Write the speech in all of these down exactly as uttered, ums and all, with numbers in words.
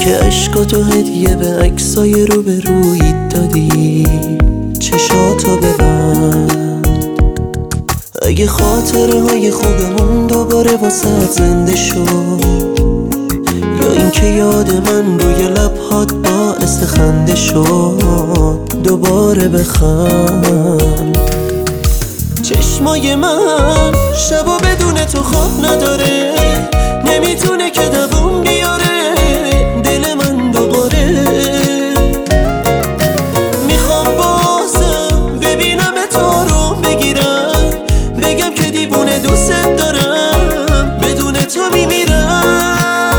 که عشقاتو هدیه به عکسای رو به روی دادی. چشاتو ببند اگه خاطره های خوبمون دوباره واسه زنده شد، یا اینکه یاد من روی لبهات باعث خنده شد. دوباره بخند. چشمای من شبا بدون تو خواب نداره، نمیتونه که دووم بیاره دل من دوباره. میخوام بازم ببینم تو رو بگیرم، بگم که دیوونه دوست دارم، بدون تو میمیرم.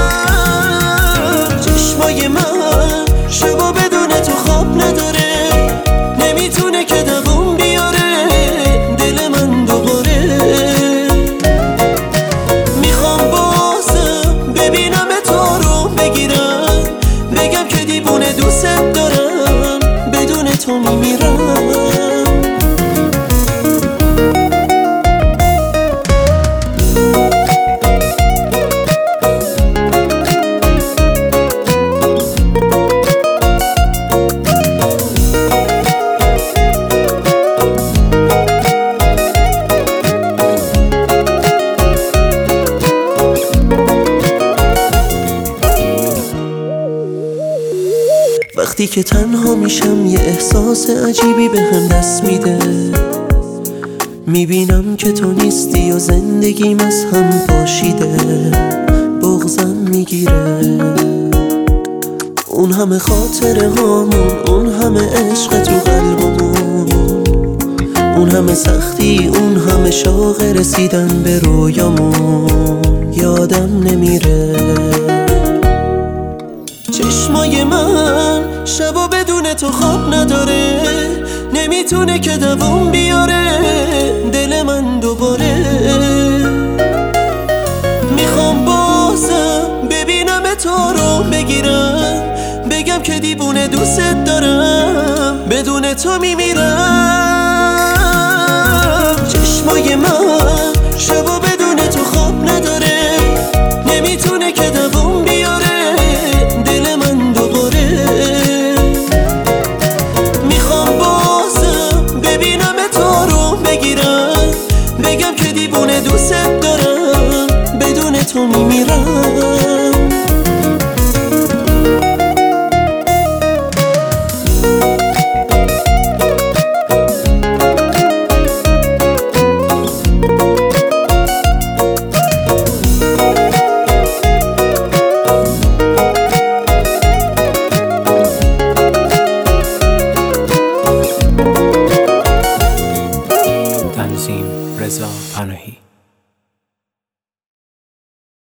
چشمای من شبا بدون تو خواب نداره، نمیتونه که دووم بیاره دل من دوباره. میخوام بازم ببینم تو رو بگیرم، بگم که دیوونه دوست دارم، بدون تو میمیرم. وقتی که تنها میشم یه احساس عجیبی به هم دست میده، میبینم که تو نیستی و زندگیم از هم پاشیده. بغضم میگیره، اون همه خاطره هامون، اون همه عشق تو قلبمون، اون همه سختی، اون همه شوق رسیدن به رویامون. یادم نمیره. چشمای من شبا بدون تو خواب نداره، نمیتونه که دووم بیاره دل من دوباره. میخوام بازم ببینم تو رو بگیرم، بگم که دیوونه دوست دارم، بدون تو میمیرم. چشمای من شبا بدون تو خواب نداره، نمیتونه که دووم بیاره دل من دوباره. میخوام بازم ببینم تو رو بگیرم، بگم که دیوونه دوست دارم، بدون تو